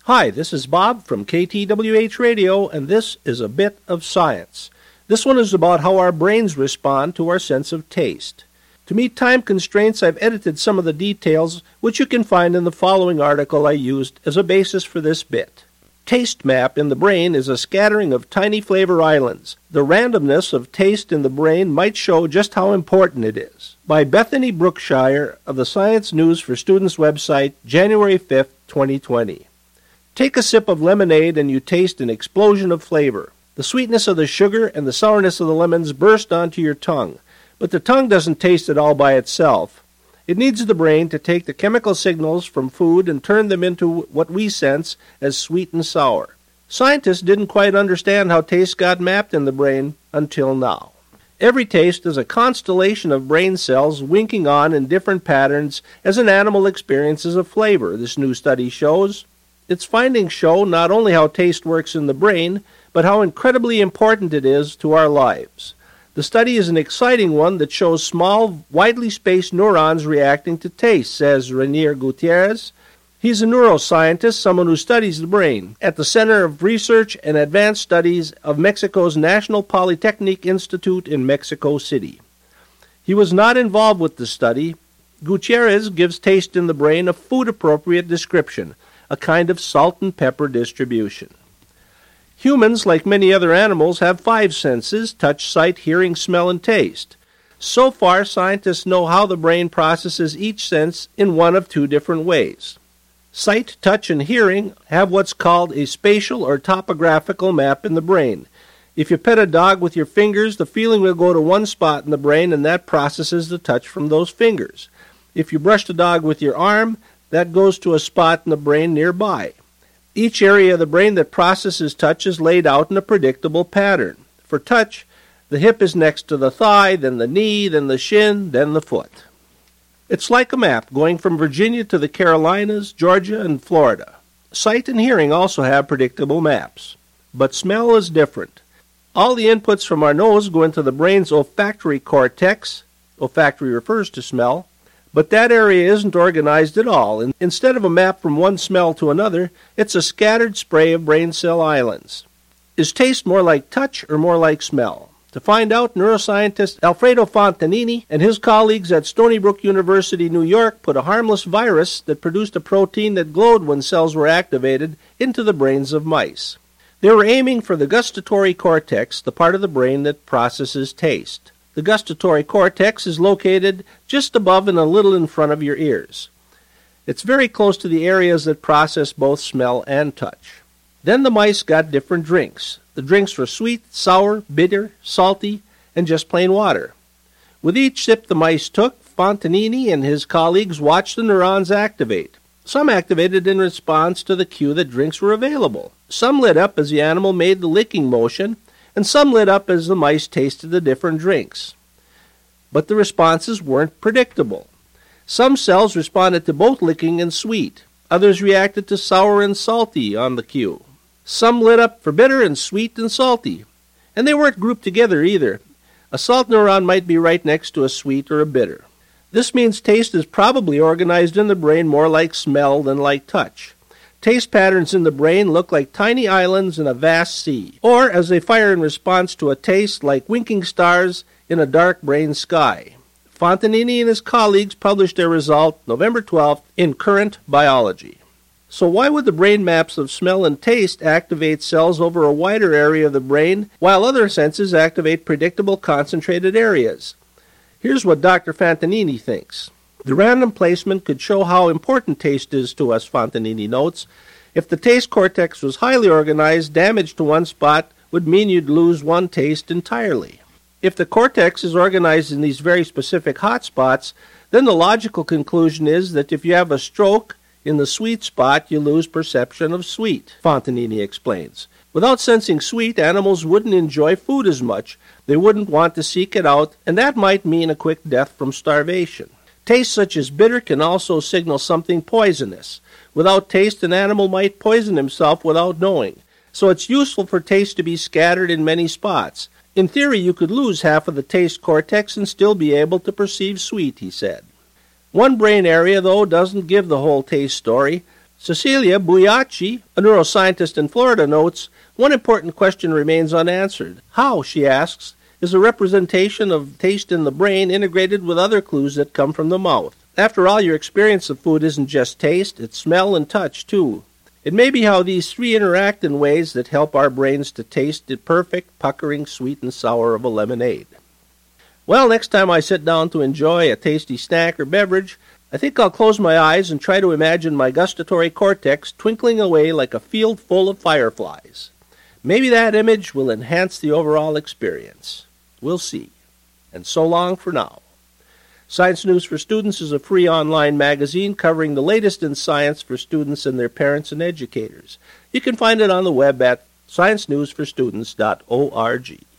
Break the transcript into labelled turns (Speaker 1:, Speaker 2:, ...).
Speaker 1: Hi, this is Bob from KTWH Radio, and this is A Bit of Science. This one is about how our brains respond to our sense of taste. To meet time constraints, I've edited some of the details, which you can find in the following article I used as a basis for this bit. Taste map in the brain is a scattering of tiny flavor islands. The randomness of taste in the brain might show just how important it is. By Bethany Brookshire of the Science News for Students website, January 5th, 2020. Take a sip of lemonade and you taste an explosion of flavor. The sweetness of the sugar and the sourness of the lemons burst onto your tongue. But the tongue doesn't taste it all by itself. It needs the brain to take the chemical signals from food and turn them into what we sense as sweet and sour. Scientists didn't quite understand how taste got mapped in the brain until now. Every taste is a constellation of brain cells winking on in different patterns as an animal experiences a flavor, this new study shows. Its findings show not only how taste works in the brain, but how incredibly important it is to our lives. The study is an exciting one that shows small, widely spaced neurons reacting to taste, says Renier Gutierrez. He's a neuroscientist, someone who studies the brain, at the Center of Research and Advanced Studies of Mexico's National Polytechnic Institute in Mexico City. He was not involved with the study. Gutierrez gives taste in the brain a food-appropriate description, a kind of salt and pepper distribution. Humans, like many other animals, have 5 senses: touch, sight, hearing, smell, and taste. So far, scientists know how the brain processes each sense in one of 2 different ways. Sight, touch, and hearing have what's called a spatial or topographical map in the brain. If you pet a dog with your fingers, the feeling will go to one spot in the brain, and that processes the touch from those fingers. If you brush the dog with your arm, that goes to a spot in the brain nearby. Each area of the brain that processes touch is laid out in a predictable pattern. For touch, the hip is next to the thigh, then the knee, then the shin, then the foot. It's like a map going from Virginia to the Carolinas, Georgia, and Florida. Sight and hearing also have predictable maps. But smell is different. All the inputs from our nose go into the brain's olfactory cortex. Olfactory refers to smell. But that area isn't organized at all. Instead of a map from one smell to another, it's a scattered spray of brain cell islands. Is taste more like touch or more like smell? To find out, neuroscientist Alfredo Fontanini and his colleagues at Stony Brook University, New York, put a harmless virus that produced a protein that glowed when cells were activated into the brains of mice. They were aiming for the gustatory cortex, the part of the brain that processes taste. The gustatory cortex is located just above and a little in front of your ears. It's very close to the areas that process both smell and touch. Then the mice got different drinks. The drinks were sweet, sour, bitter, salty, and just plain water. With each sip the mice took, Fontanini and his colleagues watched the neurons activate. Some activated in response to the cue that drinks were available. Some lit up as the animal made the licking motion, and some lit up as the mice tasted the different drinks. But the responses weren't predictable. Some cells responded to both licking and sweet. Others reacted to sour and salty on the cue. Some lit up for bitter and sweet and salty. And they weren't grouped together either. A salt neuron might be right next to a sweet or a bitter. This means taste is probably organized in the brain more like smell than like touch. Taste patterns in the brain look like tiny islands in a vast sea, or as they fire in response to a taste, like winking stars in a dark brain sky. Fontanini and his colleagues published their result November 12th in Current Biology. So why would the brain maps of smell and taste activate cells over a wider area of the brain, while other senses activate predictable concentrated areas? Here's what Dr. Fontanini thinks. The random placement could show how important taste is to us, Fontanini notes. If the taste cortex was highly organized, damage to one spot would mean you'd lose one taste entirely. If the cortex is organized in these very specific hot spots, then the logical conclusion is that if you have a stroke in the sweet spot, you lose perception of sweet, Fontanini explains. Without sensing sweet, animals wouldn't enjoy food as much. They wouldn't want to seek it out, and that might mean a quick death from starvation. Taste such as bitter can also signal something poisonous. Without taste, an animal might poison himself without knowing. So it's useful for taste to be scattered in many spots. In theory, you could lose half of the taste cortex and still be able to perceive sweet, he said. One brain area, though, doesn't give the whole taste story. Cecilia Buiacci, a neuroscientist in Florida, notes, one important question remains unanswered. How, she asks, is a representation of taste in the brain integrated with other clues that come from the mouth? After all, your experience of food isn't just taste, it's smell and touch, too. It may be how these three interact in ways that help our brains to taste the perfect, puckering sweet and sour of a lemonade. Well, next time I sit down to enjoy a tasty snack or beverage, I think I'll close my eyes and try to imagine my gustatory cortex twinkling away like a field full of fireflies. Maybe that image will enhance the overall experience. We'll see. And so long for now. Science News for Students is a free online magazine covering the latest in science for students and their parents and educators. You can find it on the web at sciencenewsforstudents.org.